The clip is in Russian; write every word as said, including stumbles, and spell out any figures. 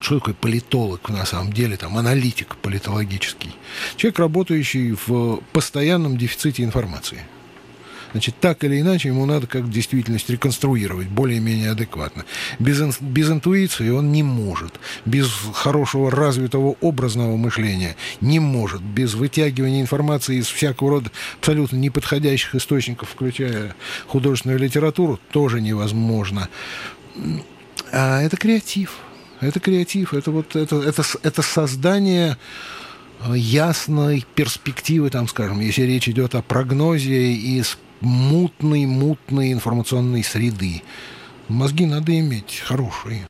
что такое политолог на самом деле, там, аналитик политологический? Человек, работающий в постоянном дефиците информации. Значит, так или иначе, ему надо как действительность реконструировать более-менее адекватно. Без, без интуиции он не может. Без хорошего развитого образного мышления не может. Без вытягивания информации из всякого рода абсолютно неподходящих источников, включая художественную литературу, тоже невозможно. А это креатив. Это креатив. Это, вот, это, это, это создание ясной перспективы, там, скажем, если речь идет о прогнозе из мутной, мутной информационной среды. Мозги надо иметь хорошие.